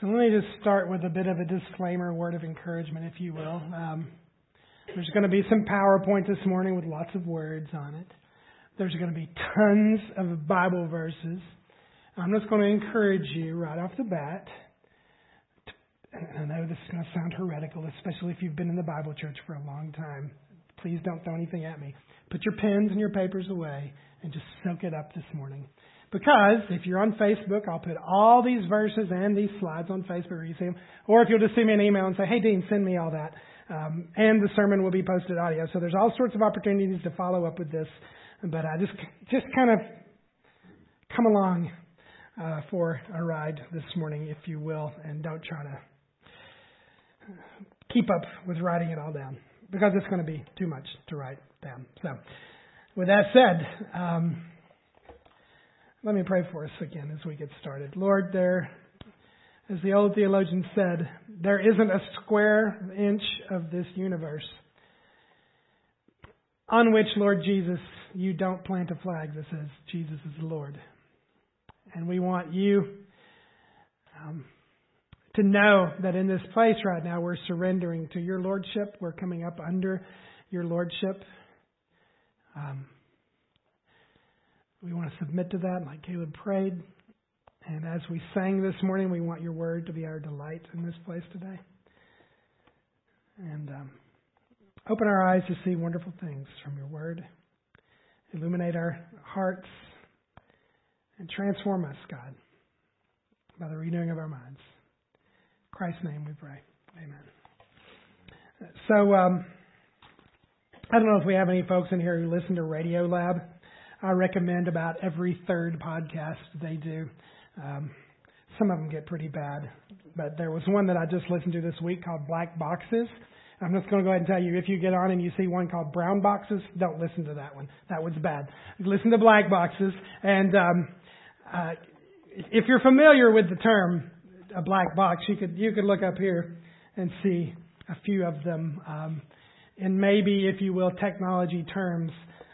So let me just start with a bit of a disclaimer, word of encouragement, if you will. There's going to be some PowerPoint this morning with lots of words on it. There's going to be tons of Bible verses. I'm just going to encourage you right off the bat. I know this is going to sound heretical, especially if you've been in the Bible church for a long time. Please don't throw anything at me. Put your pens and your papers away and just soak it up this morning. Because if you're on Facebook, I'll put all these verses and these slides on Facebook where you see them. Or if you'll just send me an email and say, hey, Dean, send me all that. And the sermon will be posted audio. So there's all sorts of opportunities to follow up with this. But I just kind of come along for a ride this morning, if you will, and don't try to keep up with writing it all down, because it's going to be too much to write down. So with that said, let me pray for us again as we get started. Lord, there, as the old theologian said, there isn't a square inch of this universe on which, Lord Jesus, you don't plant a flag that says Jesus is the Lord. And we want you to know that in this place right now we're surrendering to your Lordship. We're coming up under your Lordship. We want to submit to that like Caleb prayed. And as we sang this morning, we want your word to be our delight in this place today. And open our eyes to see wonderful things from your word. Illuminate our hearts and transform us, God, by the renewing of our minds. In Christ's name we pray. Amen. So, I don't know if we have any folks in here who listen to Radio Lab. I recommend about every third podcast they do. Some of them get pretty bad. But there was one that I just listened to this week called Black Boxes. I'm just going to go ahead and tell you, if you get on and you see one called Brown Boxes, don't listen to that one. That one's bad. Listen to Black Boxes. And if you're familiar with the term a black box, you could look up here and see a few of them. In maybe, if you will, technology terms,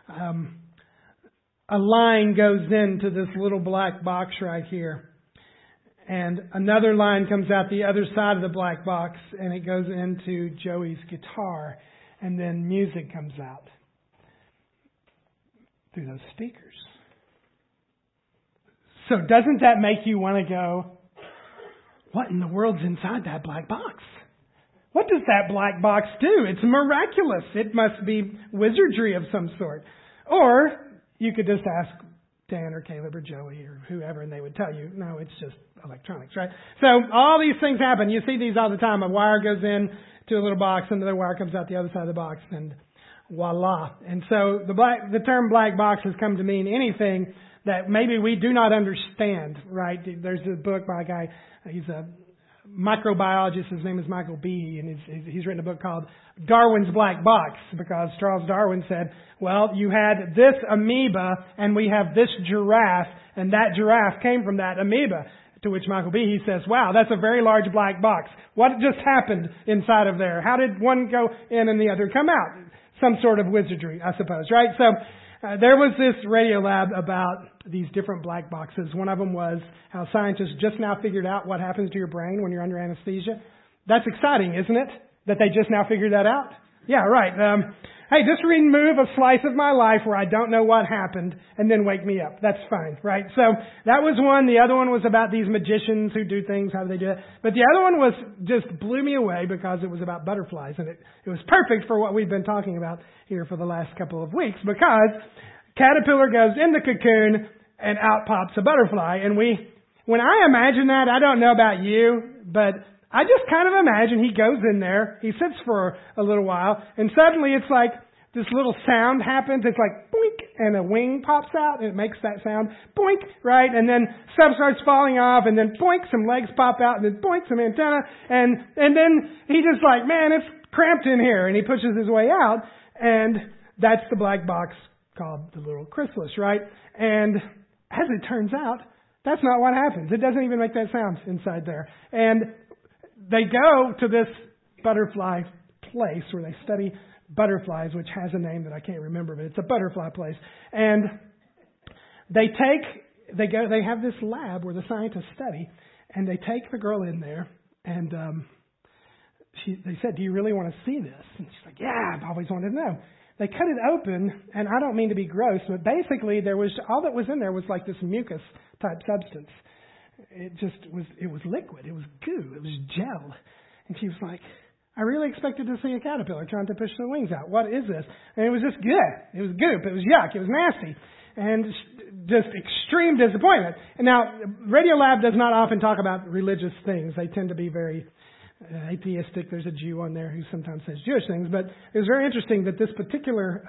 a line goes into this little black box right here. And another line comes out the other side of the black box, and it goes into Joey's guitar. And then music comes out through those speakers. So doesn't that make you want to go, what in the world's inside that black box? What does that black box do? It's miraculous. It must be wizardry of some sort. Or you could just ask Dan or Caleb or Joey or whoever, and they would tell you, no, it's just electronics, right? So all these things happen. You see these all the time. A wire goes in to a little box, and the wire comes out the other side of the box, and voila. And so the term black box has come to mean anything that maybe we do not understand, right? There's a book by a guy, he's a microbiologist, his name is Michael Behe, and he's written a book called Darwin's Black Box, because Charles Darwin said, well, you had this amoeba and we have this giraffe, and that giraffe came from that amoeba. To which Michael Behe says, wow, that's a very large black box. What just happened inside of there? How did one go in and the other come out? Some sort of wizardry, I suppose, right? So there was this Radio Lab about these different black boxes. One of them was how scientists just now figured out what happens to your brain when you're under anesthesia. That's exciting, isn't it? That they just now figured that out? Yeah, right. Hey, just remove a slice of my life where I don't know what happened and then wake me up. That's fine, right? So that was one. The other one was about these magicians who do things, how do they do it? But the other one was just blew me away because it was about butterflies. And it was perfect for what we've been talking about here for the last couple of weeks, because caterpillar goes in the cocoon and out pops a butterfly. And when I imagine that, I don't know about you, but I just kind of imagine he goes in there, he sits for a little while, and suddenly it's like this little sound happens. It's like boink, and a wing pops out, and it makes that sound boink, right? And then stuff starts falling off, and then boink, some legs pop out, and then boink, some antenna, and then he just like, man, it's cramped in here, and he pushes his way out, and that's the black box called the little chrysalis, right? And as it turns out, that's not what happens. It doesn't even make that sound inside there. And they go to this butterfly place where they study butterflies, which has a name that I can't remember, but it's a butterfly place. And they have this lab where the scientists study, And they take the girl in there, and they said, "Do you really want to see this?" And she's like, "Yeah, I've always wanted to know." They cut it open, and I don't mean to be gross, but basically all that was in there was like this mucus type substance. It was liquid. It was goo. It was gel. And she was like, "I really expected to see a caterpillar trying to push the wings out. What is this?" And it was just good. It was goop. It was yuck. It was nasty. And just extreme disappointment. And now, Radiolab does not often talk about religious things. They tend to be very atheistic. There's a Jew on there who sometimes says Jewish things. But it was very interesting that this particular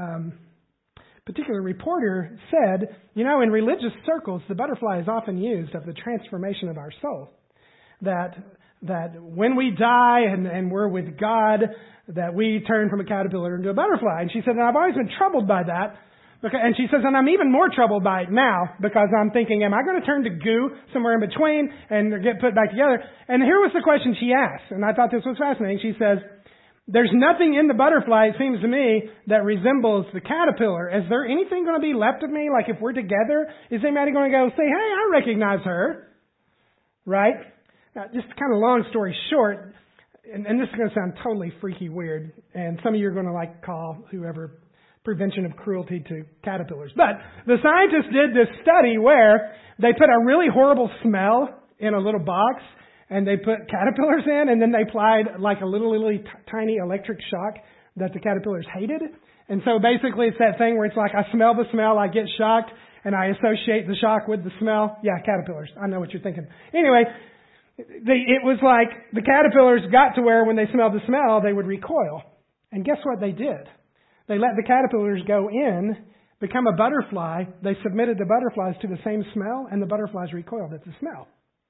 reporter said, in religious circles, the butterfly is often used of the transformation of our soul. That when we die and we're with God, that we turn from a caterpillar into a butterfly. And she said, and I've always been troubled by that. And she says, and I'm even more troubled by it now because I'm thinking, am I going to turn to goo somewhere in between and get put back together? And here was the question she asked, and I thought this was fascinating. She says, there's nothing in the butterfly, it seems to me, that resembles the caterpillar. Is there anything going to be left of me? Like if we're together, is anybody going to go say, hey, I recognize her? Right? Now, just kind of long story short, and this is going to sound totally freaky weird, and some of you are going to call whoever prevention of cruelty to caterpillars. But the scientists did this study where they put a really horrible smell in a little box and they put caterpillars in, and then they applied like a little tiny electric shock that the caterpillars hated. And so basically it's that thing where it's like I smell the smell, I get shocked, and I associate the shock with the smell. Yeah, caterpillars. I know what you're thinking. Anyway, it was like the caterpillars got to where when they smelled the smell, they would recoil. And guess what they did? They let the caterpillars go in, become a butterfly. They submitted the butterflies to the same smell, and the butterflies recoiled at the smell.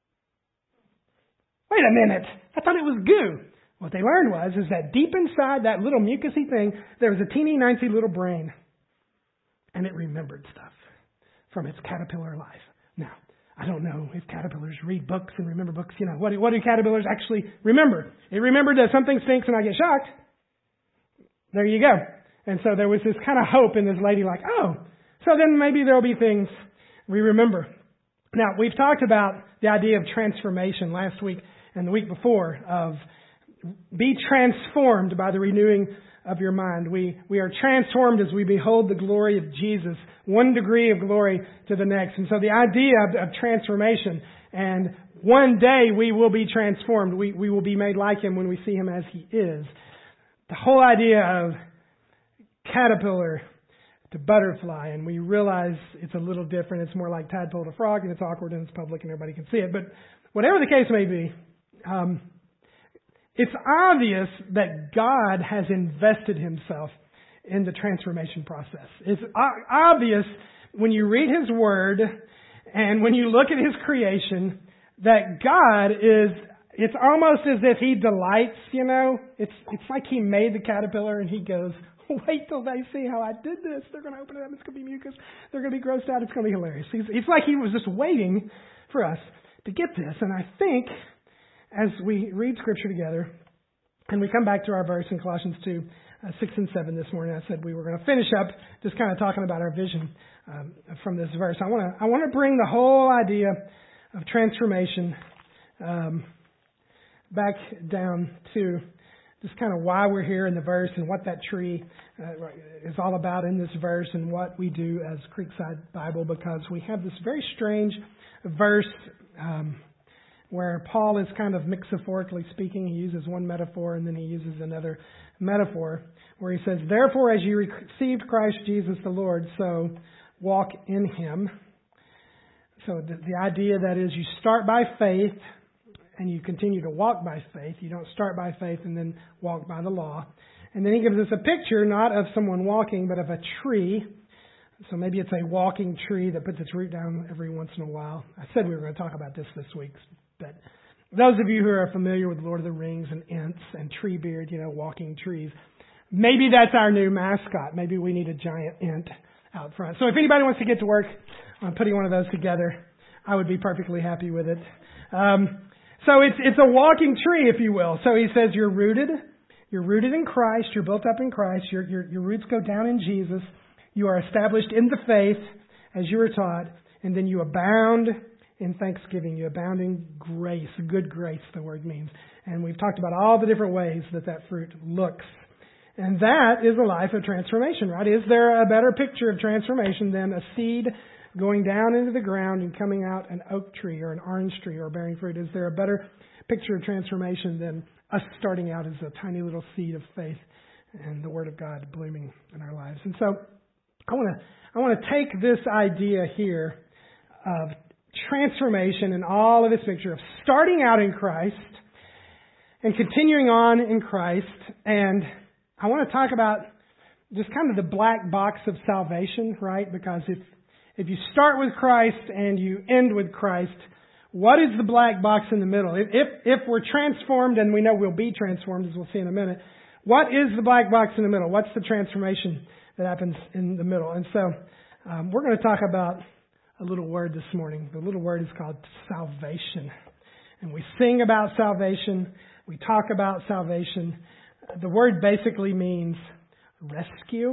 Wait a minute. I thought it was goo. What they learned is that deep inside that little mucusy thing, there was a teeny, nicey little brain. And it remembered stuff from its caterpillar life. Now, I don't know if caterpillars read books and remember books. What do caterpillars actually remember? It remembered that something stinks and I get shocked. There you go. And so there was this kind of hope in this lady so then maybe there'll be things we remember. Now, we've talked about the idea of transformation last week and the week before of be transformed by the renewing of your mind. We are transformed as we behold the glory of Jesus, one degree of glory to the next. And so the idea of transformation, and one day we will be transformed. We will be made like Him when we see Him as He is. The whole idea of caterpillar to butterfly, and we realize it's a little different. It's more like tadpole to frog, and it's awkward, and it's public, and everybody can see it. But whatever the case may be, it's obvious that God has invested Himself in the transformation process. It's obvious when you read His Word and when you look at His creation that God it's almost as if He delights, It's like He made the caterpillar and He goes, wait till they see how I did this. They're going to open it up. It's going to be mucus. They're going to be grossed out. It's going to be hilarious. It's like He was just waiting for us to get this. And I think as we read Scripture together and we come back to our verse in Colossians 2, 6 and 7 this morning, I said we were going to finish up just kind of talking about our vision from this verse. I want to bring the whole idea of transformation back down to just kind of why we're here in the verse and what that tree is all about in this verse and what we do as Creekside Bible, because we have this very strange verse where Paul is kind of metaphorically speaking. He uses one metaphor and then he uses another metaphor where he says, therefore, as you received Christ Jesus the Lord, so walk in Him. So the idea that is you start by faith and you continue to walk by faith. You don't start by faith and then walk by the law. And then he gives us a picture not of someone walking, but of a tree. So maybe it's a walking tree that puts its root down every once in a while. I said we were going to talk about this week. But those of you who are familiar with Lord of the Rings and Ents and Treebeard, walking trees, maybe that's our new mascot. Maybe we need a giant Ent out front. So if anybody wants to get to work on putting one of those together, I would be perfectly happy with it. So it's a walking tree, if you will. So he says you're rooted in Christ, you're built up in Christ, your roots go down in Jesus, you are established in the faith as you were taught, and then you abound in thanksgiving, you abound in grace. Good grace, the word means. And we've talked about all the different ways that fruit looks. And that is a life of transformation, right? Is there a better picture of transformation than a seed going down into the ground and coming out an oak tree or an orange tree or bearing fruit? Is there a better picture of transformation than us starting out as a tiny little seed of faith and the Word of God blooming in our lives? And so I want to take this idea here of transformation and all of its picture of starting out in Christ and continuing on in Christ. And I want to talk about just kind of the black box of salvation, right? Because if you start with Christ and you end with Christ, what is the black box in the middle? If we're transformed, and we know we'll be transformed, as we'll see in a minute, what is the black box in the middle? What's the transformation that happens in the middle? And so we're going to talk about a little word this morning. The little word is called salvation. And we sing about salvation. We talk about salvation. The word basically means rescue.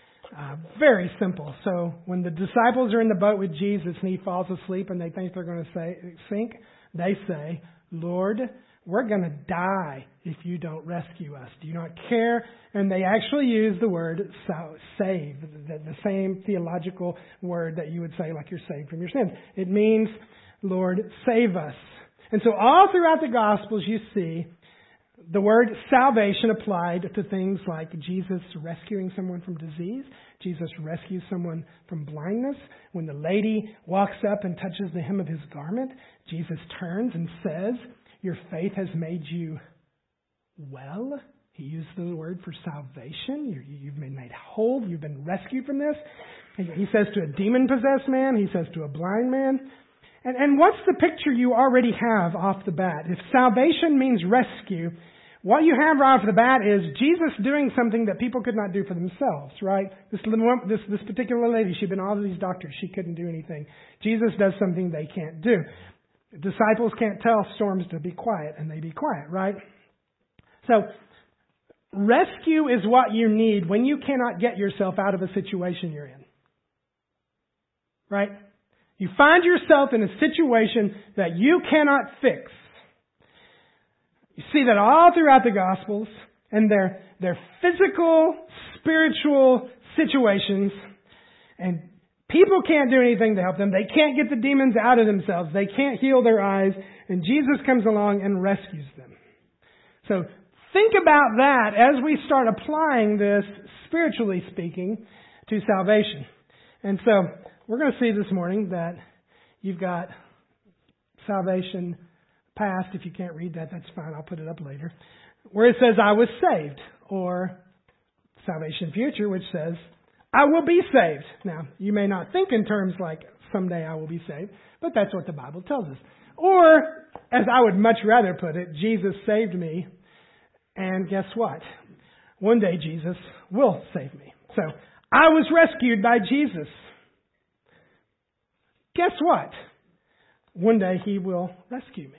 Very simple. So when the disciples are in the boat with Jesus and he falls asleep and they think they're going to sink, they say, Lord, we're going to die if you don't rescue us. Do you not care? And they actually use the word save, the same theological word that you would say like you're saved from your sins. It means, Lord, save us. And so all throughout the Gospels you see the word salvation applied to things like Jesus rescuing someone from disease. Jesus rescues someone from blindness. When the lady walks up and touches the hem of his garment, Jesus turns and says, your faith has made you well. He used the word for salvation. You've been made whole. You've been rescued from this. He says to a demon-possessed man. He says to a blind man. And what's the picture you already have off the bat? If salvation means rescue, what you have right off the bat is Jesus doing something that people could not do for themselves, right? This particular lady, she'd been all of these doctors. She couldn't do anything. Jesus does something they can't do. Disciples can't tell storms to be quiet, and they be quiet, right? So, rescue is what you need when you cannot get yourself out of a situation you're in. Right? You find yourself in a situation that you cannot fix. You see that all throughout the Gospels, and they're physical, spiritual situations, and people can't do anything to help them. They can't get the demons out of themselves. They can't heal their eyes, and Jesus comes along and rescues them. So think about that as we start applying this, spiritually speaking, to salvation. And so we're going to see this morning that you've got salvation past. If you can't read that, that's fine. I'll put it up later. Where it says, I was saved. Or salvation future, which says, I will be saved. Now, you may not think in terms like, someday I will be saved, but that's what the Bible tells us. Or, as I would much rather put it, Jesus saved me, and guess what? One day Jesus will save me. So, I was rescued by Jesus. Guess what? One day He will rescue me.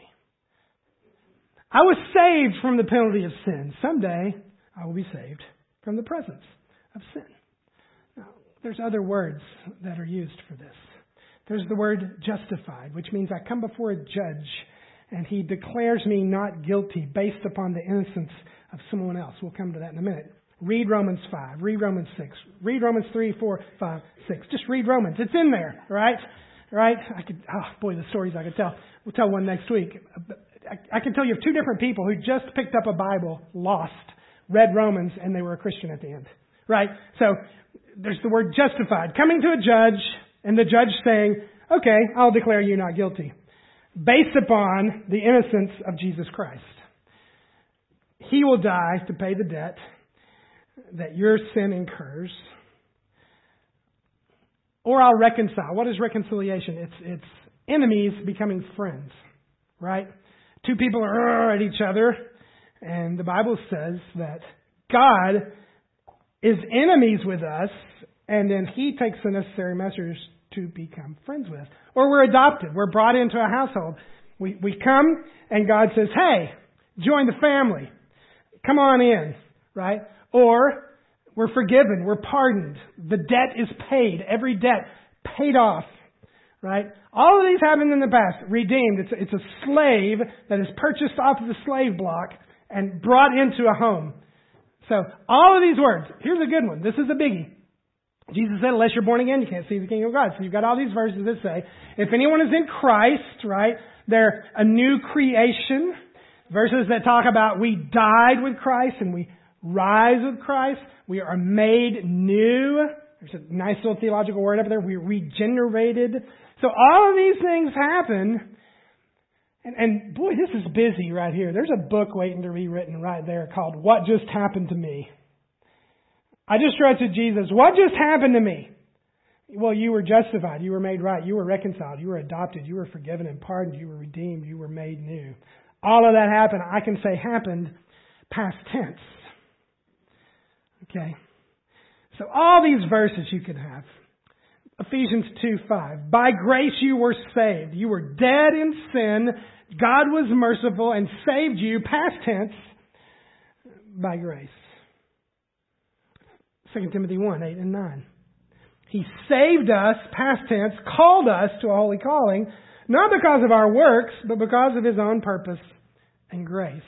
I was saved from the penalty of sin. Someday I will be saved from the presence of sin. Now, there's other words that are used for this. There's the word justified, which means I come before a judge and he declares me not guilty based upon the innocence of someone else. We'll come to that in a minute. Read Romans 5. Read Romans 6. Read Romans 3, 4, 5, 6. Just read Romans. It's in there, right? Right? The stories I could tell. We'll tell one next week. I can tell you of two different people who just picked up a Bible, lost, read Romans, and they were a Christian at the end. Right? So, there's the word justified. Coming to a judge, and the judge saying, okay, I'll declare you not guilty. Based upon the innocence of Jesus Christ. He will die to pay the debt that your sin incurs. Or I'll reconcile. What is reconciliation? It's enemies becoming friends. Right? Two people are at each other. And the Bible says that God is enemies with us. And then He takes the necessary measures to become friends with us. Or we're adopted. We're brought into a household. We come and God says, hey, join the family. Come on in. Right? Or we're forgiven. We're pardoned. The debt is paid. Every debt paid off Right? All of these happened in the past. Redeemed. It's a slave that is purchased off of the slave block and brought into a home. So all of these words. Here's a good one. This is a biggie. Jesus said, unless you're born again, you can't see the kingdom of God. So you've got all these verses that say, if anyone is in Christ, right, they're a new creation. Verses that talk about we died with Christ and we rise with Christ. We are made new. There's a nice little theological word up there. We're regenerated. So all of these things happen. And boy, this is busy right here. There's a book waiting to be written right there called What Just Happened to Me. I just wrote to Jesus, what just happened to me? Well, you were justified. You were made right. You were reconciled. You were adopted. You were forgiven and pardoned. You were redeemed. You were made new. All of that happened. I can say happened past tense. Okay. So all these verses you can have. Ephesians 2:5. By grace you were saved. You were dead in sin. God was merciful and saved you, past tense, by grace. 2 Timothy 1:8 and 9. He saved us, past tense, called us to a holy calling, not because of our works, but because of His own purpose and grace.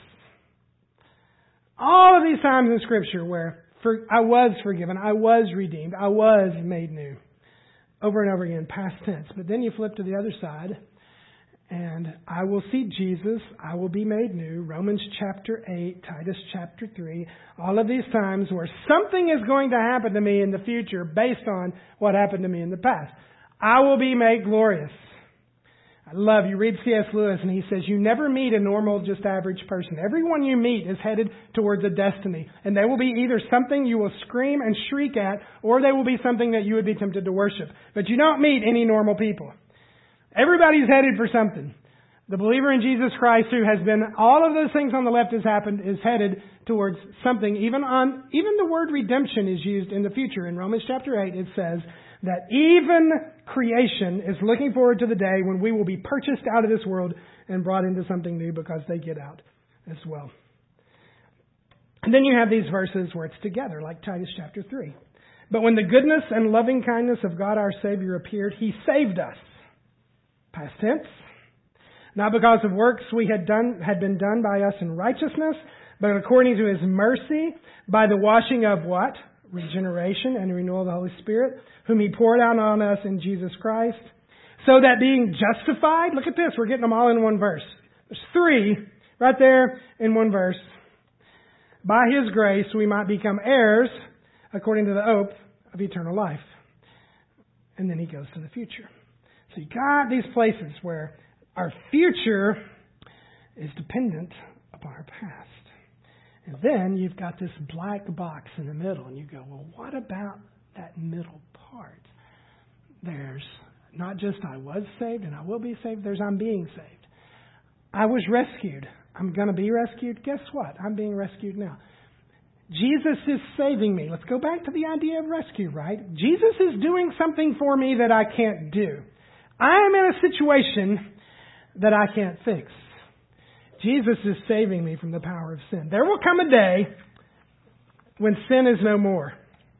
All of these times in Scripture where I was forgiven, I was redeemed, I was made new. Over and over again, past tense. But then you flip to the other side, and I will see Jesus, I will be made new. Romans chapter 8, Titus chapter 3. All of these times where something is going to happen to me in the future based on what happened to me in the past. I will be made glorious. I love, you read C.S. Lewis and he says, you never meet a normal, just average person. Everyone you meet is headed towards a destiny. And they will be either something you will scream and shriek at, or they will be something that you would be tempted to worship. But you don't meet any normal people. Everybody's headed for something. The believer in Jesus Christ who has been, all of those things on the left has happened, is headed towards something. Even the word redemption is used in the future. In Romans chapter 8 it says that even creation is looking forward to the day when we will be purchased out of this world and brought into something new because they get out as well. And then you have these verses where it's together, like Titus chapter 3. But when the goodness and loving kindness of God our Savior appeared, He saved us. Past tense. Not because of works we had been done by us in righteousness, but according to His mercy, by the washing of what? Regeneration and renewal of the Holy Spirit, whom He poured out on us in Jesus Christ, so that being justified, look at this, we're getting them all in one verse. There's 3 right there in one verse. By His grace we might become heirs according to the oath of eternal life. And then he goes to the future. So you got these places where our future is dependent upon our past. And then you've got this black box in the middle, and you go, well, what about that middle part? There's not just I was saved and I will be saved, there's I'm being saved. I was rescued. I'm going to be rescued. Guess what? I'm being rescued now. Jesus is saving me. Let's go back to the idea of rescue, right? Jesus is doing something for me that I can't do. I am in a situation that I can't fix. Jesus is saving me from the power of sin. There will come a day when sin is no more.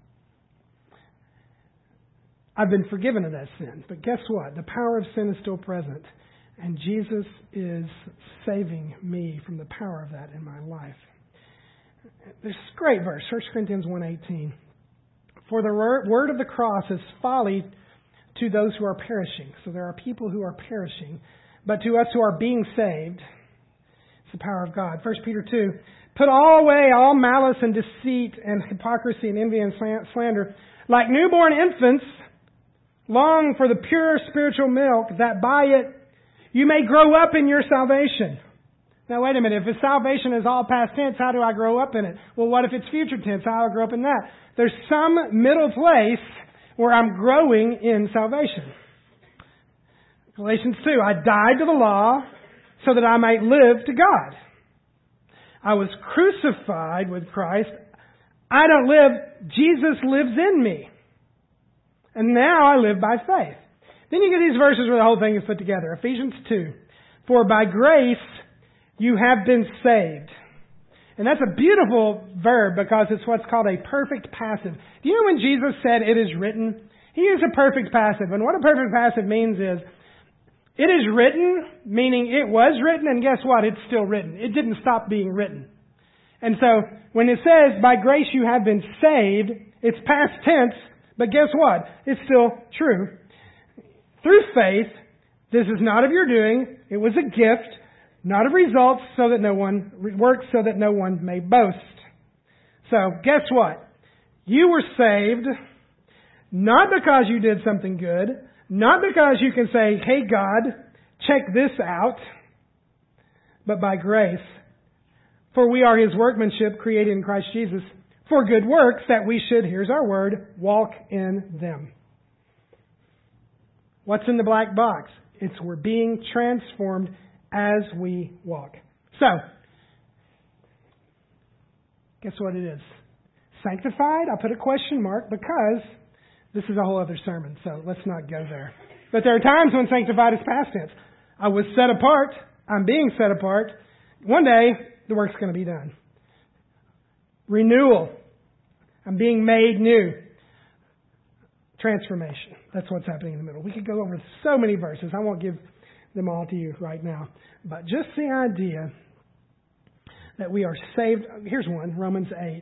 I've been forgiven of that sin. But guess what? The power of sin is still present. And Jesus is saving me from the power of that in my life. There's this great verse, 1 Corinthians 1:18. For the word of the cross is folly to those who are perishing. So there are people who are perishing. But to us who are being saved, the power of God. 1 Peter 2, put away all malice and deceit and hypocrisy and envy and slander. Like newborn infants, long for the pure spiritual milk, that by it you may grow up in your salvation. Now wait a minute, if salvation is all past tense, how do I grow up in it? Well, what if it's future tense? How do I grow up in that? There's some middle place where I'm growing in salvation. Galatians 2, I died to the law so that I might live to God. I was crucified with Christ. I don't live. Jesus lives in me. And now I live by faith. Then you get these verses where the whole thing is put together. Ephesians 2. For by grace you have been saved. And that's a beautiful verb because it's what's called a perfect passive. Do you know when Jesus said it is written? He used a perfect passive. And what a perfect passive means is, it is written, meaning it was written, and guess what? It's still written. It didn't stop being written. And so, when it says, by grace you have been saved, it's past tense, but guess what? It's still true. Through faith, this is not of your doing. It was a gift, not of results, so that no one works, so that no one may boast. So, guess what? You were saved, not because you did something good, not because you can say, hey God, check this out, but by grace. For we are His workmanship created in Christ Jesus for good works that we should, here's our word, walk in them. What's in the black box? It's we're being transformed as we walk. So, guess what it is? Sanctified, I put a question mark because this is a whole other sermon, so let's not go there. But there are times when sanctified is past tense. I was set apart. I'm being set apart. One day, the work's going to be done. Renewal. I'm being made new. Transformation. That's what's happening in the middle. We could go over so many verses. I won't give them all to you right now. But just the idea that we are saved. Here's one, Romans 8.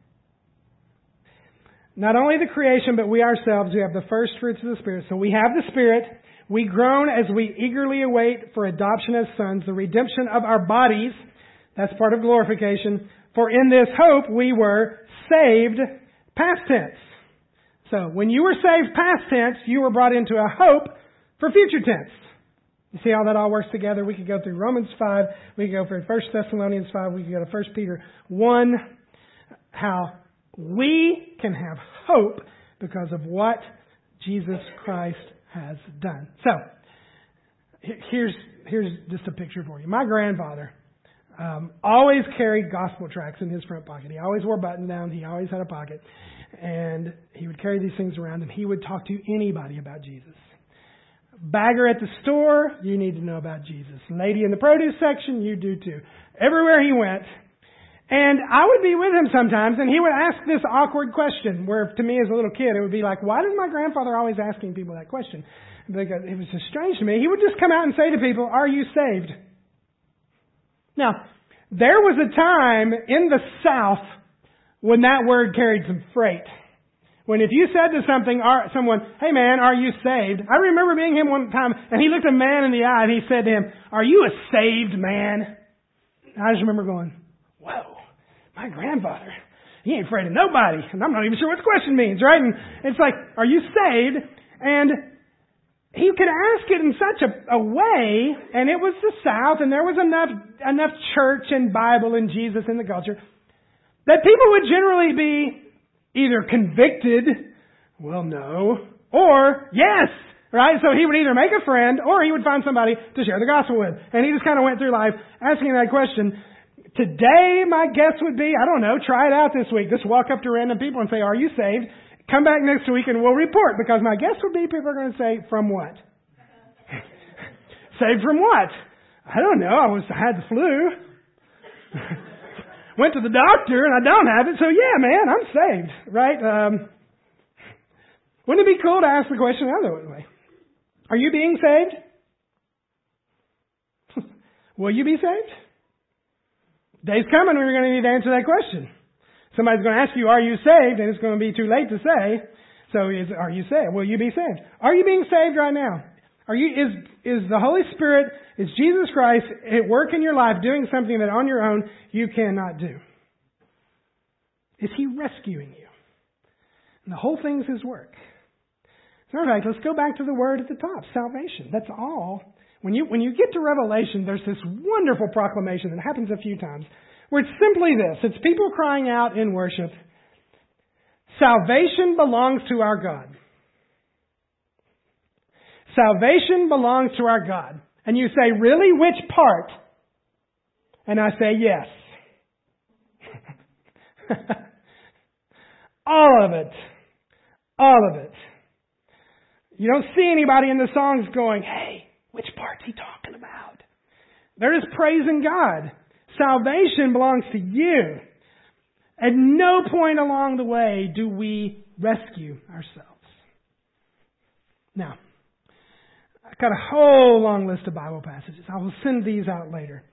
Not only the creation, but we ourselves, we have the first fruits of the Spirit. So we have the Spirit. We groan as we eagerly await for adoption as sons, the redemption of our bodies. That's part of glorification. For in this hope we were saved, past tense. So when you were saved past tense, you were brought into a hope for future tense. You see how that all works together? We could go through Romans 5. We could go through 1 Thessalonians 5. We could go to 1 Peter 1. How we can have hope because of what Jesus Christ has done. So, here's just a picture for you. My grandfather always carried gospel tracts in his front pocket. He always wore button down. He always had a pocket. And he would carry these things around and he would talk to anybody about Jesus. Bagger at the store, you need to know about Jesus. Lady in the produce section, you do too. Everywhere he went. And I would be with him sometimes, and he would ask this awkward question, where to me as a little kid, it would be like, why does my grandfather always asking people that question? Because it was just strange to me. He would just come out and say to people, are you saved? Now, there was a time in the South when that word carried some freight. When if you said to someone, hey man, are you saved? I remember being him one time, and he looked a man in the eye, and he said to him, are you a saved man? And I just remember going, whoa, my grandfather, he ain't afraid of nobody. And I'm not even sure what the question means, right? And it's like, are you saved? And he could ask it in such a way, and it was the South, and there was enough church and Bible and Jesus in the culture, that people would generally be either convicted, well, no, or yes, right? So he would either make a friend, or he would find somebody to share the gospel with. And he just kind of went through life asking that question. Today, my guess would be, I don't know, try it out this week. Just walk up to random people and say, are you saved? Come back next week and we'll report. Because my guess would be people are going to say, from what? Saved from what? I don't know. I had the flu. Went to the doctor and I don't have it. So yeah, man, I'm saved. Right? Wouldn't it be cool to ask the question another way? Are you being saved? Will you be saved? Day's coming when you're going to need to answer that question. Somebody's going to ask you, are you saved? And it's going to be too late to say. So are you saved? Will you be saved? Are you being saved right now? Is the Holy Spirit, is Jesus Christ at work in your life doing something that on your own you cannot do? Is He rescuing you? And the whole thing's His work. So in fact, let's go back to the word at the top, salvation. That's all. When you get to Revelation, there's this wonderful proclamation that happens a few times, where it's simply this. It's people crying out in worship, salvation belongs to our God. Salvation belongs to our God. And you say, really? Which part? And I say, yes. All of it. All of it. You don't see anybody in the songs going, hey, which part's he talking about? They're just praising God. Salvation belongs to you. At no point along the way do we rescue ourselves. Now, I've got a whole long list of Bible passages. I will send these out later.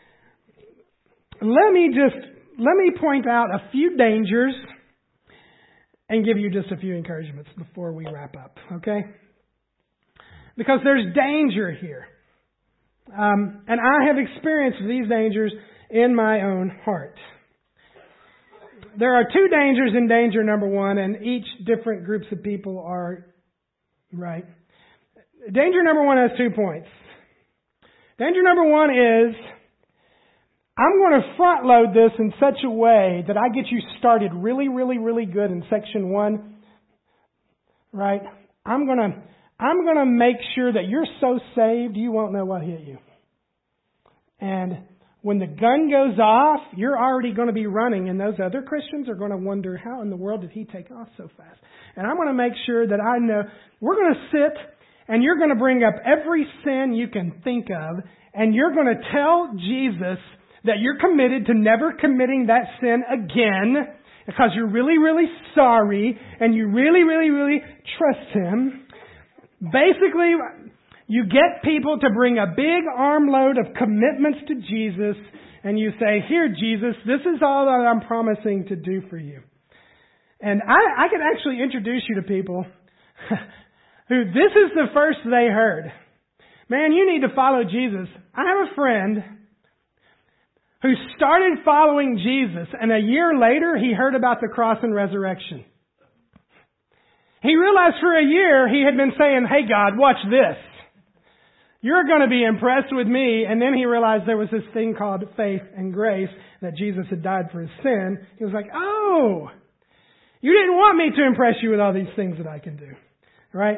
Let me point out a few dangers and give you just a few encouragements before we wrap up, okay? Because there's danger here. And I have experienced these dangers in my own heart. There are two dangers in danger number one, and each different groups of people are right. Danger number one has 2 points. Danger number one is, I'm going to front load this in such a way that I get you started really, really, really good in section 1. Right? I'm going to make sure that you're so saved you won't know what hit you. And when the gun goes off, you're already going to be running, and those other Christians are going to wonder, how in the world did he take off so fast? And I'm going to make sure that I know, we're going to sit, and you're going to bring up every sin you can think of, and you're going to tell Jesus that you're committed to never committing that sin again, because you're really, really sorry, and you really, really, really trust Him. Basically, you get people to bring a big armload of commitments to Jesus, and you say, here, Jesus, this is all that I'm promising to do for you. And I could actually introduce you to people who this is the first they heard. Man, you need to follow Jesus. I have a friend who started following Jesus, and a year later, he heard about the cross and resurrection. He realized for a year he had been saying, hey God, watch this. You're going to be impressed with me. And then he realized there was this thing called faith and grace, that Jesus had died for his sin. He was like, oh, you didn't want me to impress you with all these things that I can do. Right?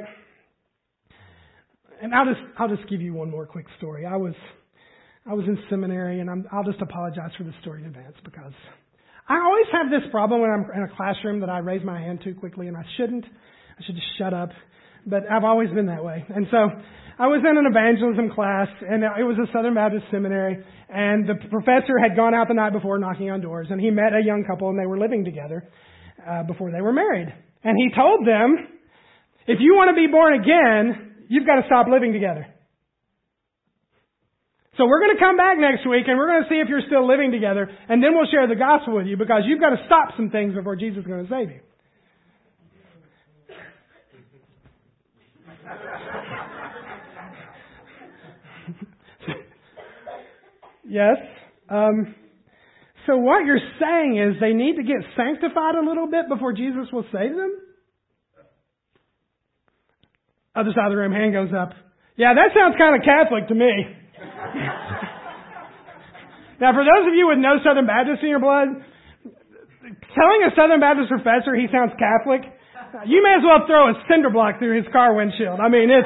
And I'll just give you one more quick story. I was in seminary, and I'll just apologize for the story in advance, because I always have this problem when I'm in a classroom that I raise my hand too quickly, and I shouldn't. I should just shut up. But I've always been that way. And so I was in an evangelism class, and it was a Southern Baptist seminary, and the professor had gone out the night before knocking on doors, and he met a young couple, and they were living together before they were married. And he told them, if you want to be born again, you've got to stop living together. So we're going to come back next week, and we're going to see if you're still living together, and then we'll share the gospel with you, because you've got to stop some things before Jesus is going to save you. Yes. So what you're saying is they need to get sanctified a little bit before Jesus will save them? Other side of the room, hand goes up. Yeah, that sounds kind of Catholic to me. Now, for those of you with no Southern Baptist in your blood, telling a Southern Baptist professor he sounds Catholic, you may as well throw a cinder block through his car windshield. I mean,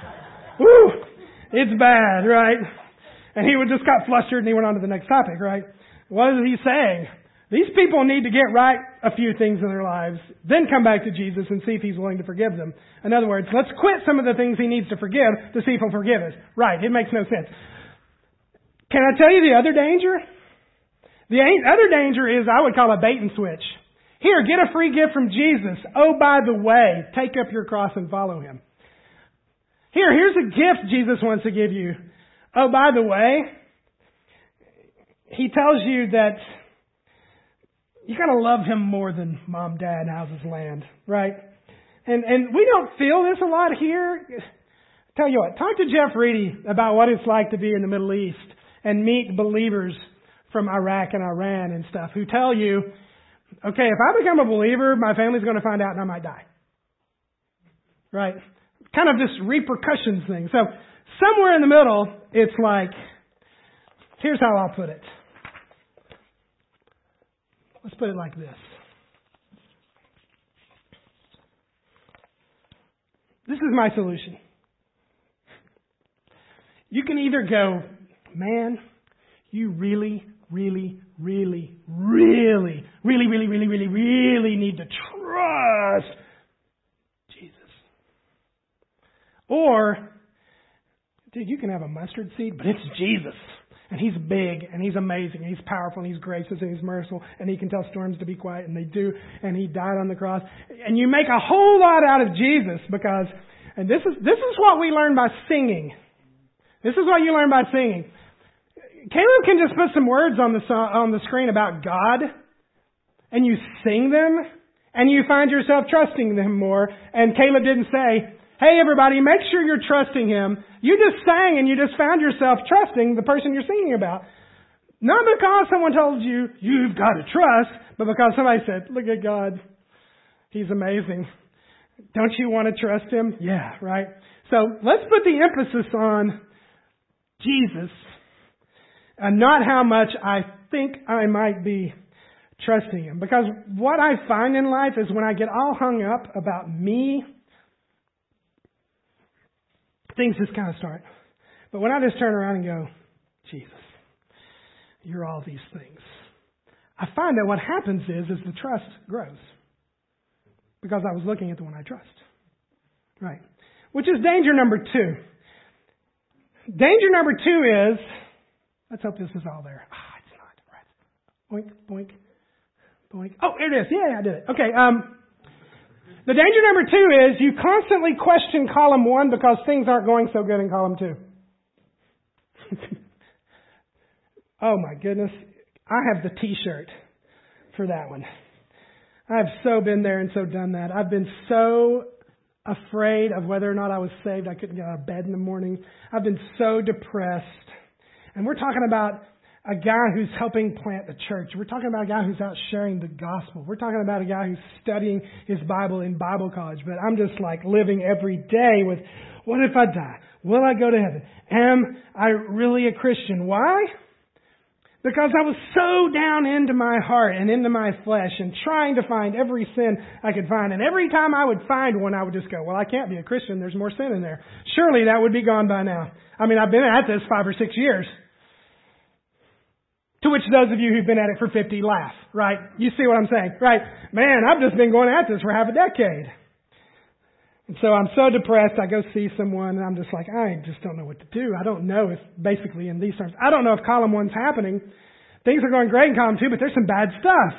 it's bad, right? And he just got flustered, and he went on to the next topic, right? What is he saying? These people need to get right a few things in their lives, then come back to Jesus and see if He's willing to forgive them. In other words, let's quit some of the things He needs to forgive to see if He'll forgive us. Right, it makes no sense. Can I tell you the other danger? The other danger is, I would call a bait and switch. Here, get a free gift from Jesus. Oh, by the way, take up your cross and follow Him. Here's a gift Jesus wants to give you. Oh, by the way, He tells you that you got to love Him more than mom, dad, houses, land, right? And we don't feel this a lot here. Tell you what, talk to Jeff Reedy about what it's like to be in the Middle East and meet believers from Iraq and Iran and stuff who tell you, okay, if I become a believer, my family's going to find out and I might die. Right? Kind of this repercussions thing. So somewhere in the middle, it's like, here's how I'll put it. Let's put it like this. This is my solution. You can either go, man, you really need to trust Jesus. Or, dude, you can have a mustard seed, but it's Jesus. And He's big, and He's amazing, and He's powerful, and He's gracious, and He's merciful, and He can tell storms to be quiet, and they do, and He died on the cross. And you make a whole lot out of Jesus because And this is what we learn by singing. This is what you learn by singing. Caleb can just put some words on the screen about God, and you sing them, and you find yourself trusting them more. And Caleb didn't say, hey, everybody, make sure you're trusting him. You just sang, and you just found yourself trusting the person you're singing about. Not because someone told you, you've got to trust, but because somebody said, look at God. He's amazing. Don't you want to trust him? Yeah, right? So let's put the emphasis on Jesus and not how much I think I might be trusting him. Because what I find in life is when I get all hung up about me, things just kind of start. But when I just turn around and go, Jesus, you're all these things, I find that what happens is the trust grows. Because I was looking at the one I trust. Right. Which is danger number 2. Danger number 2 is, let's hope this is all there. It's not. Right. Boink, boink, boink. Oh, here it is. Yeah, I did it. Okay. The danger number 2 is you constantly question column 1 because things aren't going so good in column 2. Oh my goodness. I have the t-shirt for that one. I've so been there and so done that. I've been so afraid of whether or not I was saved. I couldn't get out of bed in the morning. I've been so depressed. And we're talking about a guy who's helping plant the church. We're talking about a guy who's out sharing the gospel. We're talking about a guy who's studying his Bible in Bible college. But I'm just like living every day with, what if I die? Will I go to heaven? Am I really a Christian? Why? Because I was so down into my heart and into my flesh and trying to find every sin I could find. And every time I would find one, I would just go, well, I can't be a Christian. There's more sin in there. Surely that would be gone by now. I mean, I've been at this 5 or 6 years. To which those of you who've been at it for 50 laugh, right? You see what I'm saying, right? Man, I've just been going at this for half a decade. And so I'm so depressed, I go see someone, and I'm just like, I just don't know what to do. I don't know if, basically in these terms, I don't know if column 1's happening. Things are going great in column 2, but there's some bad stuff.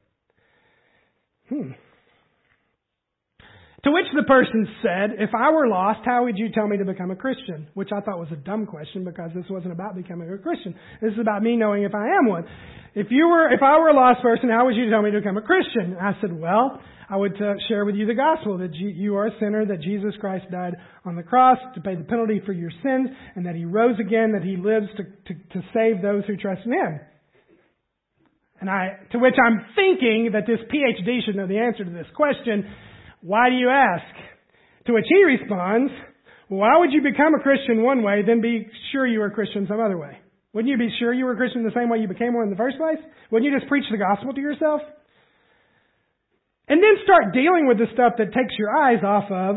To which the person said, if I were lost, how would you tell me to become a Christian? Which I thought was a dumb question because this wasn't about becoming a Christian. This is about me knowing if I am one. If I were a lost person, how would you tell me to become a Christian? I said, well, I would share with you the gospel that you are a sinner, that Jesus Christ died on the cross to pay the penalty for your sins, and that he rose again, that he lives to save those who trust in him. And to which I'm thinking that this PhD should know the answer to this question. Why do you ask? To which he responds, well, why would you become a Christian one way, then be sure you were a Christian some other way? Wouldn't you be sure you were a Christian the same way you became one in the first place? Wouldn't you just preach the gospel to yourself? And then start dealing with the stuff that takes your eyes off of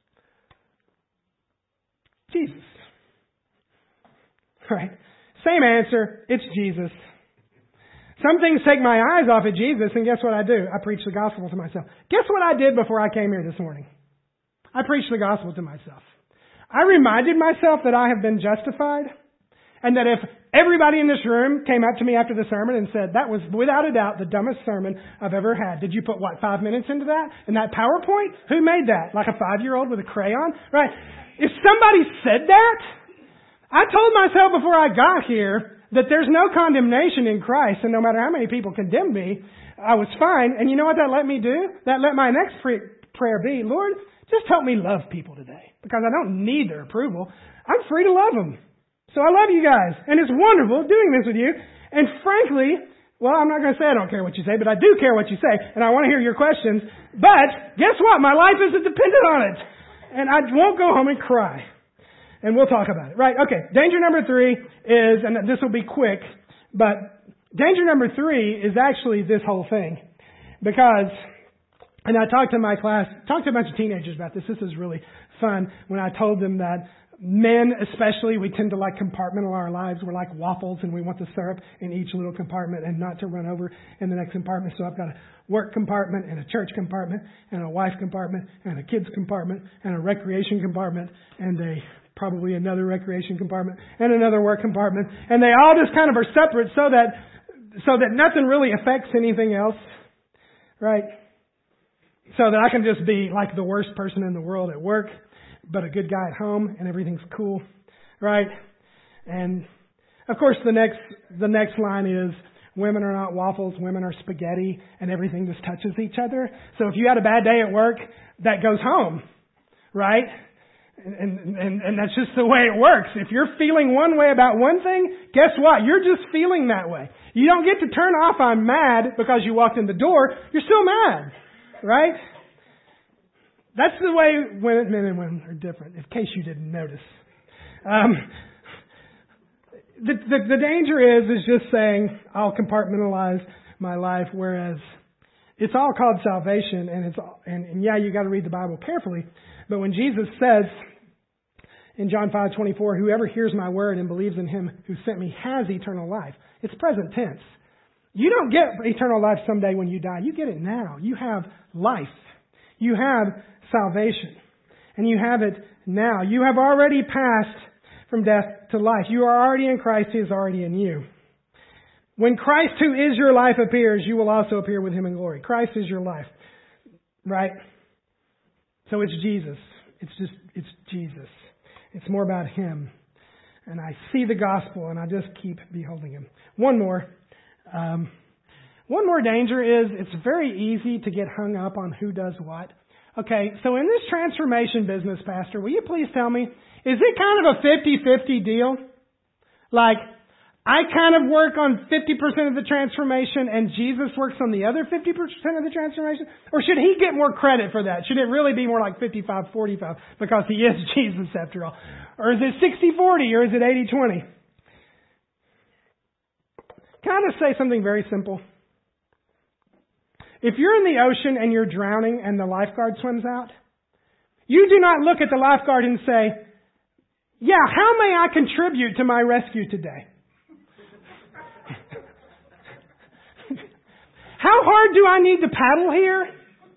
Jesus. Right? Same answer. It's Jesus. Some things take my eyes off of Jesus, and guess what I do? I preach the gospel to myself. Guess what I did before I came here this morning? I preached the gospel to myself. I reminded myself that I have been justified, and that if everybody in this room came up to me after the sermon and said, that was without a doubt the dumbest sermon I've ever had. Did you put, 5 minutes into that? In that PowerPoint? Who made that? Like a 5-year-old with a crayon? Right. If somebody said that, I told myself before I got here that there's no condemnation in Christ, and no matter how many people condemned me, I was fine. And you know what that let me do? That let my next prayer be, Lord, just help me love people today, because I don't need their approval. I'm free to love them. So I love you guys, and it's wonderful doing this with you. And frankly, well, I'm not going to say I don't care what you say, but I do care what you say, and I want to hear your questions. But guess what? My life isn't dependent on it, and I won't go home and cry. And we'll talk about it. Right, okay. Danger number 3 is, and this will be quick, but danger number 3 is actually this whole thing. Because, and I talked to my class, talked to a bunch of teenagers about this. This is really fun when I told them that men especially, we tend to like compartmental our lives. We're like waffles, and we want the syrup in each little compartment and not to run over in the next compartment. So I've got a work compartment and a church compartment and a wife compartment and a kids compartment and a recreation compartment and probably another recreation compartment and another work compartment. And they all just kind of are separate so that nothing really affects anything else. Right? So that I can just be like the worst person in the world at work. but a good guy at home and everything's cool, right? And of course the next line is, women are not waffles, women are spaghetti, and everything just touches each other. So if you had a bad day at work, that goes home, right? And that's just the way it works. If you're feeling one way about one thing, guess what? You're just feeling that way. You don't get to turn off I'm mad because you walked in the door. You're still mad, right? That's the way men and women are different, in case you didn't notice. The danger is just saying, I'll compartmentalize my life, whereas it's all called salvation, and yeah, you got to read the Bible carefully. But when Jesus says in John 5:24, whoever hears my word and believes in him who sent me has eternal life, it's present tense. You don't get eternal life someday when you die. You get it now. You have life. You have salvation. And you have it now. You have already passed from death to life. You are already in Christ. He is already in you. When Christ, who is your life, appears, you will also appear with him in glory. Christ is your life. Right? So it's Jesus. It's Jesus. It's more about him. And I see the gospel and I just keep beholding him. One more danger is it's very easy to get hung up on who does what. Okay, so in this transformation business, Pastor, will you please tell me, is it kind of a 50-50 deal? Like, I kind of work on 50% of the transformation and Jesus works on the other 50% of the transformation? Or should he get more credit for that? Should it really be more like 55-45 because he is Jesus after all? Or is it 60-40 or is it 80-20? Can I just say something very simple? If you're in the ocean and you're drowning and the lifeguard swims out, you do not look at the lifeguard and say, yeah, how may I contribute to my rescue today? How hard do I need to paddle here?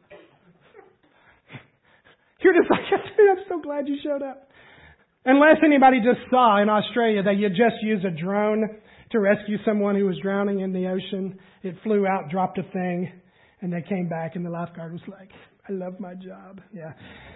You're just like, dude, I'm so glad you showed up. Unless anybody just saw in Australia that you just used a drone to rescue someone who was drowning in the ocean. It flew out, dropped a thing, and they came back and the lifeguard was like, I love my job. Yeah.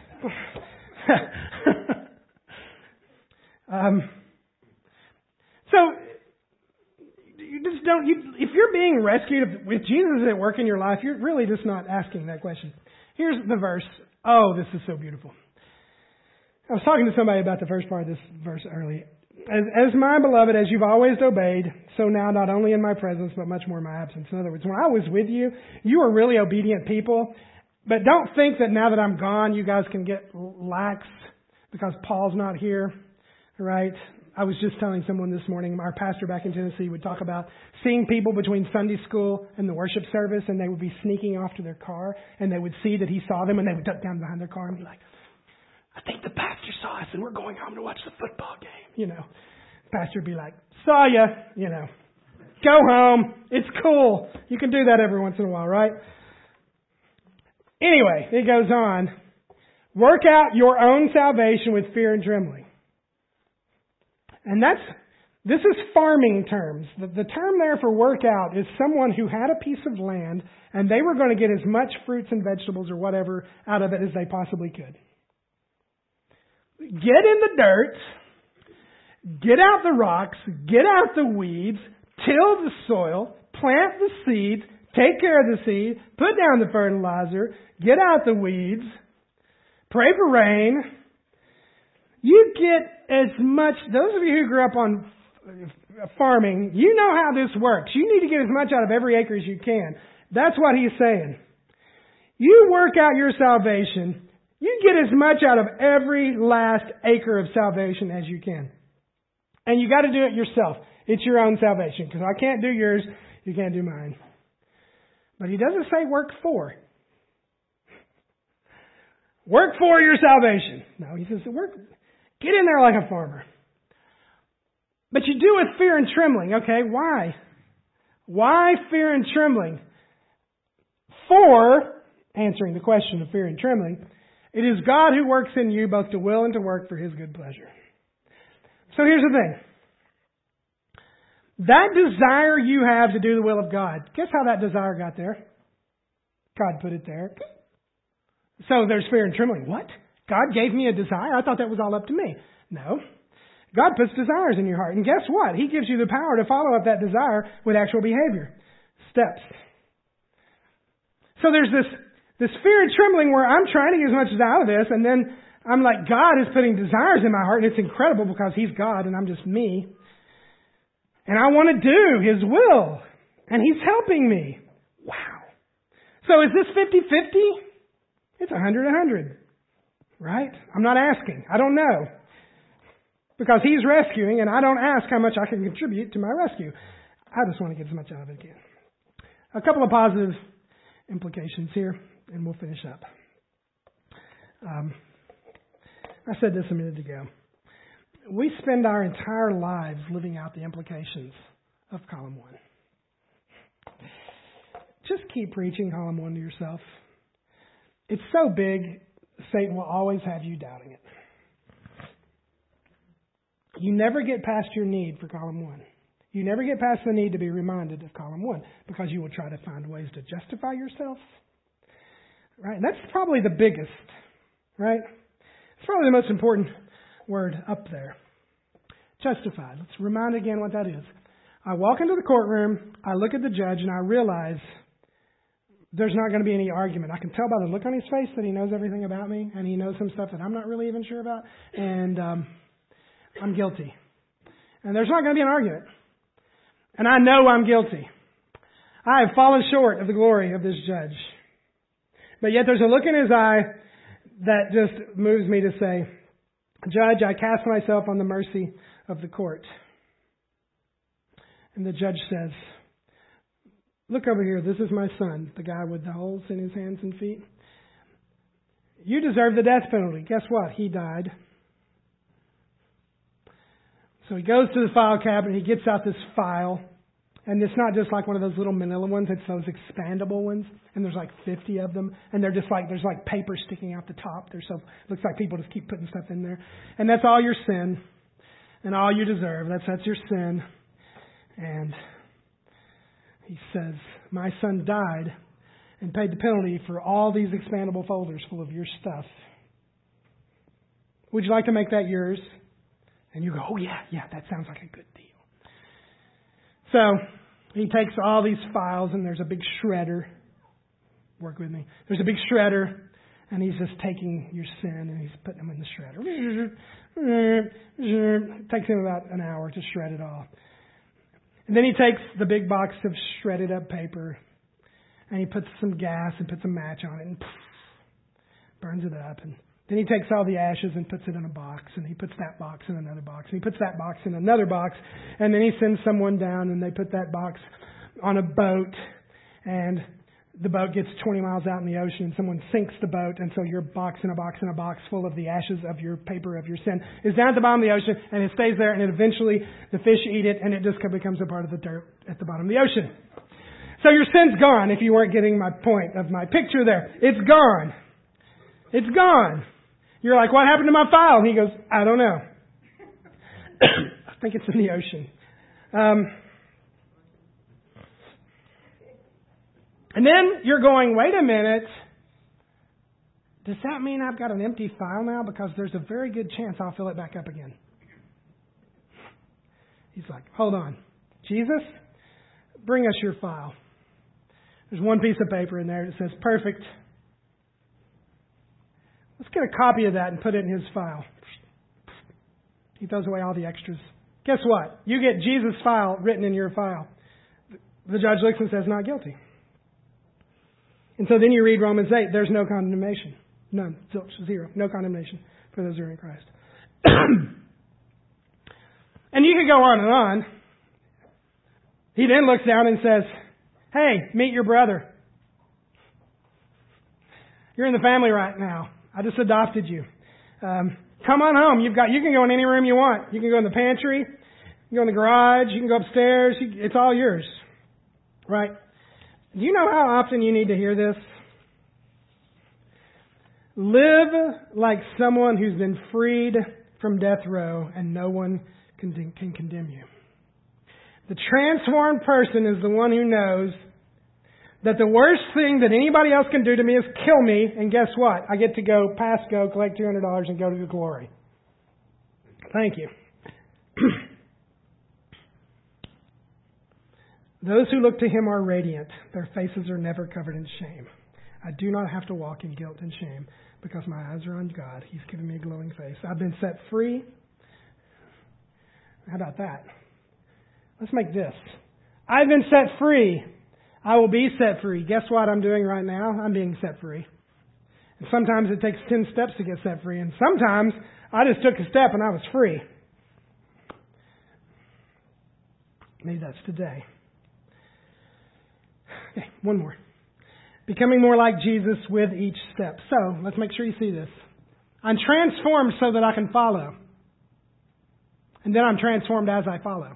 So, you just don't, if you're being rescued, if Jesus is at work in your life, you're really just not asking that question. Here's the verse. Oh, this is so beautiful. I was talking to somebody about the first part of this verse earlier. As my beloved, as you've always obeyed, so now not only in my presence, but much more in my absence. In other words, when I was with you, you were really obedient people. But don't think that now that I'm gone, you guys can get lax because Paul's not here, right? I was just telling someone this morning, our pastor back in Tennessee would talk about seeing people between Sunday school and the worship service, and they would be sneaking off to their car, and they would see that he saw them, and they would duck down behind their car and be like, I think the pastor saw us, and we're going home to watch the football game. You know, the pastor would be like, saw ya, you know, go home. It's cool. You can do that every once in a while, right? Anyway, it goes on. Work out your own salvation with fear and trembling. And this is farming terms. The term there for work out is someone who had a piece of land and they were going to get as much fruits and vegetables or whatever out of it as they possibly could. Get in the dirt, get out the rocks, get out the weeds, till the soil, plant the seeds, take care of the seed, put down the fertilizer, get out the weeds, pray for rain. You get as much, those of you who grew up on farming, you know how this works. You need to get as much out of every acre as you can. That's what he's saying. You work out your salvation. You get as much out of every last acre of salvation as you can. And you got to do it yourself. It's your own salvation. Because I can't do yours, you can't do mine. But he doesn't say work for. Work for your salvation. No, he says get in there like a farmer. But you do with fear and trembling. Okay, why? Why fear and trembling? For, answering the question of fear and trembling, it is God who works in you both to will and to work for his good pleasure. So here's the thing. That desire you have to do the will of God, guess how that desire got there? God put it there. So there's fear and trembling. What? God gave me a desire. I thought that was all up to me. No. God puts desires in your heart. And guess what? He gives you the power to follow up that desire with actual behavior. Steps. So there's this fear and trembling where I'm trying to get as much as out of this, and then I'm like, God is putting desires in my heart, and it's incredible because He's God and I'm just me. And I want to do His will. And He's helping me. Wow. So is this 50-50? It's 100-100. Right? I'm not asking. I don't know. Because He's rescuing, and I don't ask how much I can contribute to my rescue. I just want to get as much out of it again. A couple of positive implications here, and we'll finish up. I said this a minute ago. We spend our entire lives living out the implications of column 1. Just keep preaching column 1 to yourself. It's so big, Satan will always have you doubting it. You never get past your need for column 1. You never get past the need to be reminded of column 1 because you will try to find ways to justify yourself. Right? And that's probably the biggest. Right? It's probably the most important word up there. Justified. Let's remind again what that is. I walk into the courtroom, I look at the judge, and I realize there's not going to be any argument. I can tell by the look on his face that he knows everything about me, and he knows some stuff that I'm not really even sure about, and I'm guilty. And there's not going to be an argument. And I know I'm guilty. I have fallen short of the glory of this judge. But yet there's a look in his eye that just moves me to say, Judge, I cast myself on the mercy of the court. And the judge says, look over here, this is my son, the guy with the holes in his hands and feet. You deserve the death penalty. Guess what? He died. So he goes to the file cabinet, he gets out this file, and it's not just like one of those little manila ones, it's those expandable ones, and there's like 50 of them, and they're just like, there's like paper sticking out the top. Looks like people just keep putting stuff in there. And that's all your sin, and all you deserve. That's your sin. And he says, my son died and paid the penalty for all these expandable folders full of your stuff. Would you like to make that yours? And you go, oh yeah, that sounds like a good deal. So he takes all these files, and there's a big shredder. Work with me. There's a big shredder, and he's just taking your sin and he's putting them in the shredder. It takes him about an hour to shred it all. And then he takes the big box of shredded up paper, and he puts some gas and puts a match on it and burns it up. And then he takes all the ashes and puts it in a box, and he puts that box in another box, and he puts that box in another box, and then he sends someone down, and they put that box on a boat, and the boat gets 20 miles out in the ocean, and someone sinks the boat, and so your box in a box in a box full of the ashes of your paper of your sin is down at the bottom of the ocean, and it stays there, and eventually the fish eat it, and it just becomes a part of the dirt at the bottom of the ocean. So your sin's gone, if you weren't getting my point of my picture there. It's gone. It's gone. You're like, what happened to my file? And he goes, I don't know. I think it's in the ocean. And then you're going, wait a minute. Does that mean I've got an empty file now? Because there's a very good chance I'll fill it back up again. He's like, hold on. Jesus, bring us your file. There's one piece of paper in there that says, perfect. Let's get a copy of that and put it in his file. He throws away all the extras. Guess what? You get Jesus' file written in your file. The judge looks and says, not guilty. And so then you read Romans 8. There's no condemnation. None. Zero. No condemnation for those who are in Christ. And you could go on and on. He then looks down and says, hey, meet your brother. You're in the family right now. I just adopted you. Come on home. You can go in any room you want. You can go in the pantry. You can go in the garage. You can go upstairs. It's all yours. Right? Do you know how often you need to hear this? Live like someone who's been freed from death row and no one can condemn you. The transformed person is the one who knows that the worst thing that anybody else can do to me is kill me, and guess what? I get to go past go, collect $200, and go to the glory. Thank you. Those who look to Him are radiant. Their faces are never covered in shame. I do not have to walk in guilt and shame because my eyes are on God. He's given me a glowing face. I've been set free. How about that? Let's make this. I've been set free. I will be set free. Guess what I'm doing right now? I'm being set free. And sometimes it takes 10 steps to get set free. And sometimes I just took a step and I was free. Maybe that's today. Okay, one more. Becoming more like Jesus with each step. So, let's make sure you see this. I'm transformed so that I can follow. And then I'm transformed as I follow.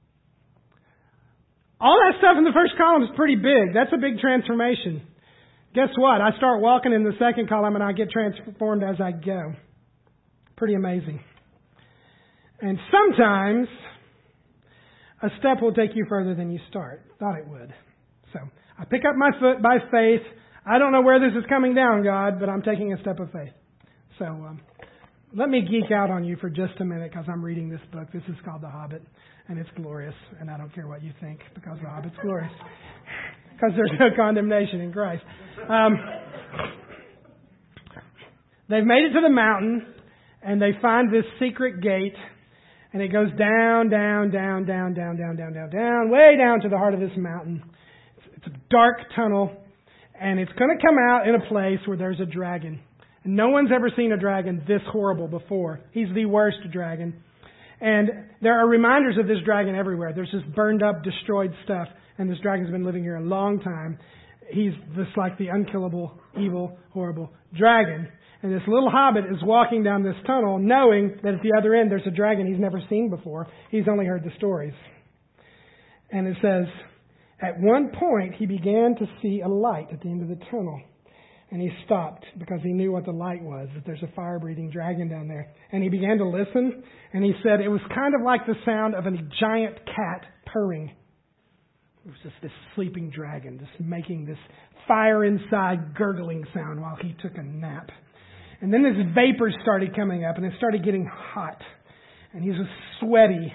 All that stuff in the first column is pretty big. That's a big transformation. Guess what? I start walking in the second column and I get transformed as I go. Pretty amazing. And sometimes a step will take you further than you start. Thought it would. So I pick up my foot by faith. I don't know where this is coming down, God, but I'm taking a step of faith. So let me geek out on you for just a minute because I'm reading this book. This is called The Hobbit, and it's glorious. And I don't care what you think because The Hobbit's glorious. Because there's no condemnation in Christ. They've made it to the mountain, and they find this secret gate, and it goes down, down, down, down, down, down, down, down, down, way down to the heart of this mountain. It's a dark tunnel, and it's going to come out in a place where there's a dragon. And no one's ever seen a dragon this horrible before. He's the worst dragon. And there are reminders of this dragon everywhere. There's this burned up, destroyed stuff, and this dragon's been living here a long time. He's just like the unkillable, evil, horrible dragon. And this little hobbit is walking down this tunnel knowing that at the other end there's a dragon he's never seen before. He's only heard the stories. And it says, at one point he began to see a light at the end of the tunnel. And he stopped because he knew what the light was, that there's a fire-breathing dragon down there. And he began to listen, and he said it was kind of like the sound of a giant cat purring. It was just this sleeping dragon, just making this fire inside gurgling sound while he took a nap. And then this vapor started coming up, and it started getting hot. And he was sweaty.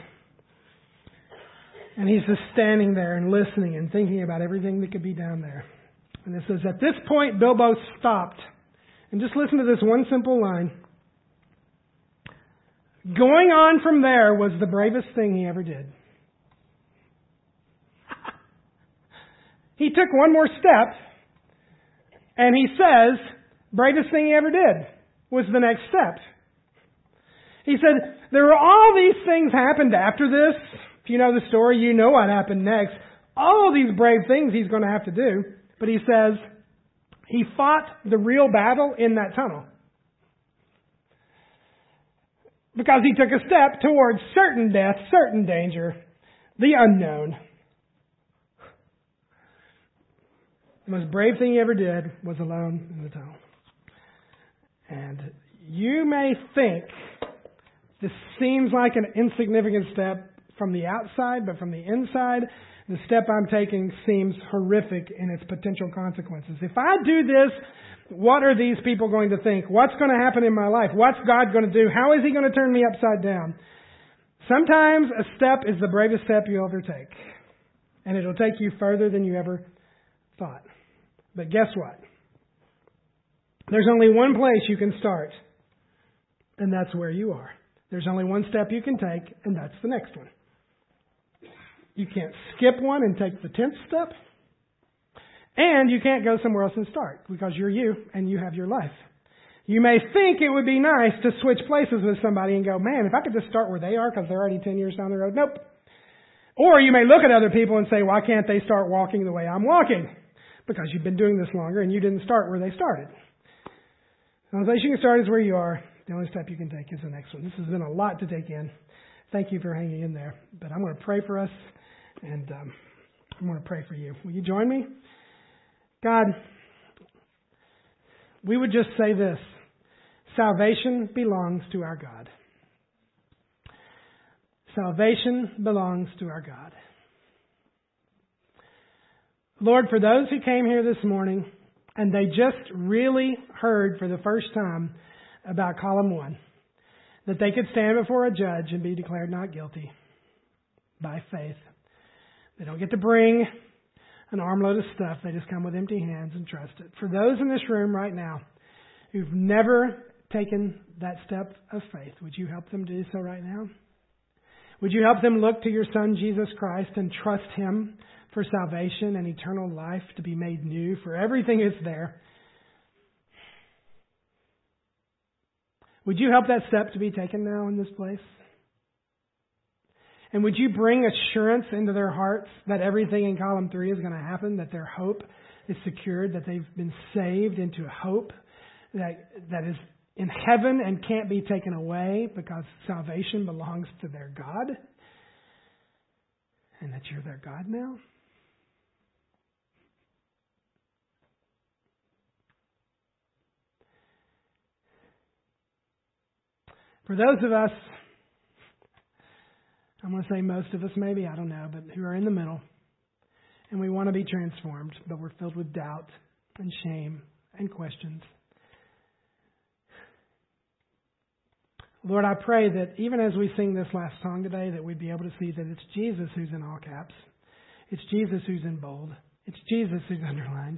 And he's just standing there and listening and thinking about everything that could be down there. And it says, at this point, Bilbo stopped. And just listen to this one simple line. Going on from there was the bravest thing he ever did. He took one more step, and he says, bravest thing he ever did was the next step. He said, there were all these things happened after this. If you know the story, you know what happened next. All of these brave things he's going to have to do. But he says, he fought the real battle in that tunnel. Because he took a step towards certain death, certain danger, the unknown. The most brave thing he ever did was alone in the tunnel. And you may think this seems like an insignificant step from the outside, but from the inside, the step I'm taking seems horrific in its potential consequences. If I do this, what are these people going to think? What's going to happen in my life? What's God going to do? How is He going to turn me upside down? Sometimes a step is the bravest step you'll ever take. And it'll take you further than you ever thought. But guess what? There's only one place you can start. And that's where you are. There's only one step you can take, and that's the next one. You can't skip one and take the 10th step. And you can't go somewhere else and start because you're you and you have your life. You may think it would be nice to switch places with somebody and go, man, if I could just start where they are because they're already 10 years down the road. Nope. Or you may look at other people and say, why can't they start walking the way I'm walking? Because you've been doing this longer and you didn't start where they started. The only place you can start is where you are. The only step you can take is the next one. This has been a lot to take in. Thank you for hanging in there. But I'm going to pray for us. And I'm going to pray for you. Will you join me? God, we would just say this. Salvation belongs to our God. Salvation belongs to our God. Lord, for those who came here this morning and they just really heard for the first time about column 1, that they could stand before a judge and be declared not guilty by faith. They don't get to bring an armload of stuff. They just come with empty hands and trust it. For those in this room right now who've never taken that step of faith, would you help them do so right now? Would you help them look to your Son, Jesus Christ, and trust Him for salvation and eternal life to be made new, for everything is there? Would you help that step to be taken now in this place? And would you bring assurance into their hearts that everything in column 3 is going to happen, that their hope is secured, that they've been saved into a hope that is in heaven and can't be taken away because salvation belongs to their God? And that you're their God now? For those of us, I'm going to say most of us maybe, I don't know, but who are in the middle, and we want to be transformed, but we're filled with doubt and shame and questions. Lord, I pray that even as we sing this last song today, that we'd be able to see that it's Jesus who's in all caps. It's Jesus who's in bold. It's Jesus who's underlined.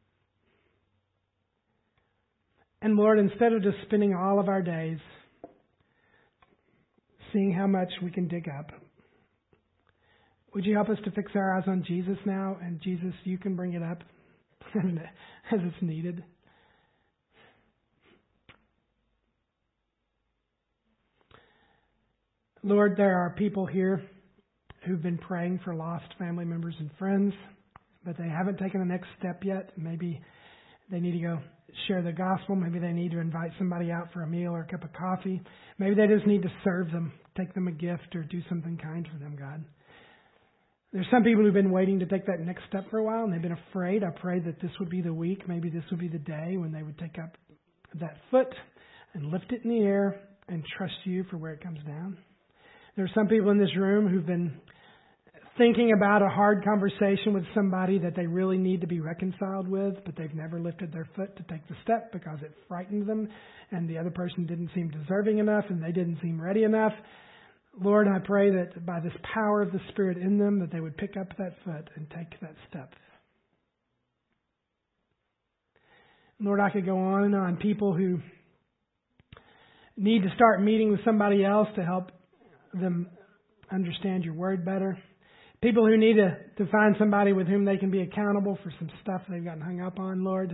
And Lord, instead of just spending all of our days seeing how much we can dig up, would you help us to fix our eyes on Jesus now? And Jesus, you can bring it up as it's needed. Lord, there are people here who've been praying for lost family members and friends, but they haven't taken the next step yet. Maybe they need to go share the gospel. Maybe they need to invite somebody out for a meal or a cup of coffee. Maybe they just need to serve them, take them a gift, or do something kind for them, God. There's some people who've been waiting to take that next step for a while, and they've been afraid. I pray that this would be the week, maybe this would be the day when they would take up that foot and lift it in the air and trust you for where it comes down. There are some people in this room who've been thinking about a hard conversation with somebody that they really need to be reconciled with, but they've never lifted their foot to take the step because it frightened them and the other person didn't seem deserving enough and they didn't seem ready enough. Lord, I pray that by this power of the Spirit in them, that they would pick up that foot and take that step. Lord, I could go on and on. People who need to start meeting with somebody else to help them understand your word better. People who need to find somebody with whom they can be accountable for some stuff they've gotten hung up on, Lord.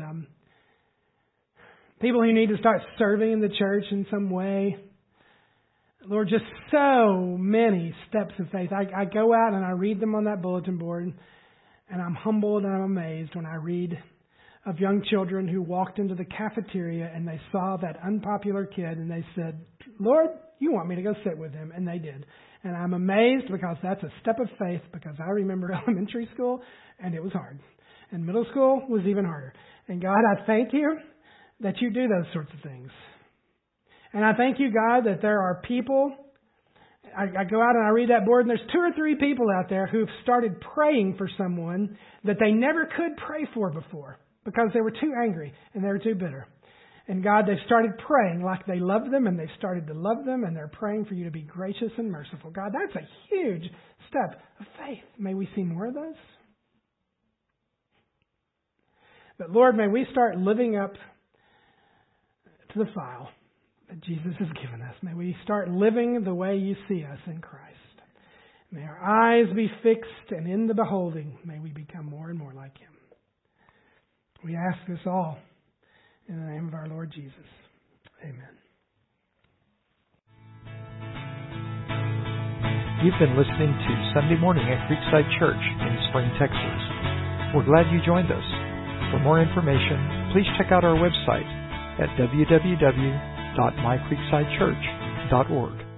People who need to start serving in the church in some way. Lord, just so many steps of faith. I go out and I read them on that bulletin board, and I'm humbled and I'm amazed when I read of young children who walked into the cafeteria and they saw that unpopular kid and they said, Lord, you want me to go sit with him? And they did. And I'm amazed because that's a step of faith, because I remember elementary school and it was hard. And middle school was even harder. And God, I thank you that you do those sorts of things. And I thank you, God, that there are people. I go out and I read that board and there's 2 or 3 people out there who've started praying for someone that they never could pray for before because they were too angry and they were too bitter. And God, they've started praying like they love them, and they've started to love them, and they're praying for you to be gracious and merciful. God, that's a huge step of faith. May we see more of those. But Lord, may we start living up to the file that Jesus has given us. May we start living the way you see us in Christ. May our eyes be fixed, and in the beholding, may we become more and more like Him. We ask this all in the name of our Lord Jesus. Amen. You've been listening to Sunday Morning at Creekside Church in Spring, Texas. We're glad you joined us. For more information, please check out our website at www.mycreeksidechurch.org.